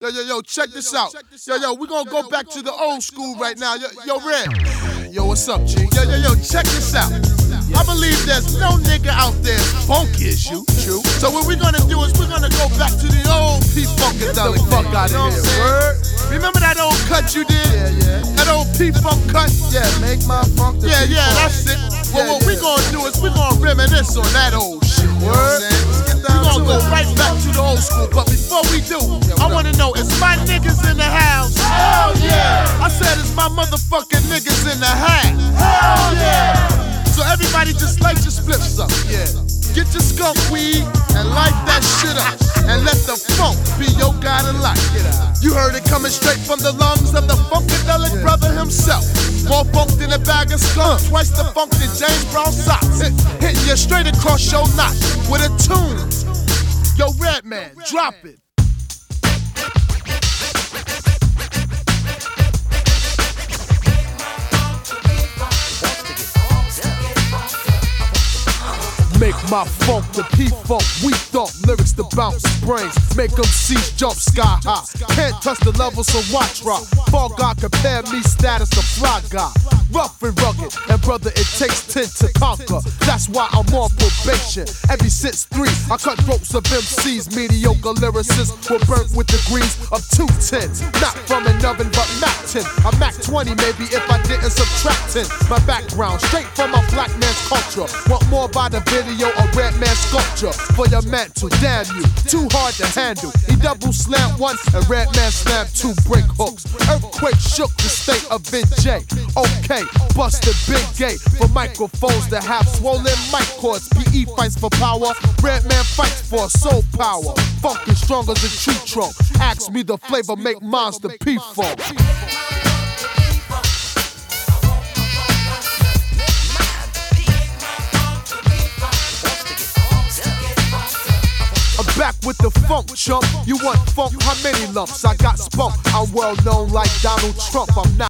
Yo, check this out. Yo, we gonna go back to the old school right now. Yo, Red. Yo, what's up, G? Yo, check this out. I believe there's no nigga out there as funky as you. True. So what we're gonna do is we're gonna go back to the old P-Funkadelic. Get the fuck out of here, word. Remember that old cut you did? Yeah. That old P-Funk cut? Yeah, make my funk the Yeah, P-Funk. that's it. Well, what we gonna do is we gonna reminisce on that old shit. You know what I'm saying? We're gonna go right back to the old school. But before we do, I wanna know, is my niggas in the house? Hell yeah! I said, is my motherfucking niggas in the house? Hell yeah! So everybody just light your spliffs up. Yeah. Get your skunk weed and light that shit up. And let the funk be your guide and light. You heard it coming straight from the lungs of the Funkadelic brother himself. More funk than a bag of skunk. Twice the funk than James Brown socks. Hitting you straight across your knot with a tune. Yo, Redman, drop it. Make my funk the P-Funk, we thought lyrics to bounce brains. Make them seas jump sky high. Can't touch the levels of watch rock. Fall God compare me status to fly guy. Rough and rugged, and brother it takes 10 to conquer. That's why I'm on probation. Every since 3, I cut ropes of MCs. Mediocre lyricists were burnt with degrees of 2 10s. Not from an oven but Mac 10. A Mac 20 maybe if I didn't subtract 10. My background straight from a black man's culture. Want more by the video? A red man sculpture for your mantle, damn you, too hard to handle. He double slammed once and red man slammed 2 brick hooks. Earthquake shook the state of NJ. Okay, busted big gate for microphones that have swollen mic cords. PE fights for power, red man fights for soul power. Funk is strong as a tree trunk. Ask me the flavor, make monster P-Funk. Back with the funk, chump. You want funk? How many lumps? I got spunk. I'm well known like Donald Trump. I'm not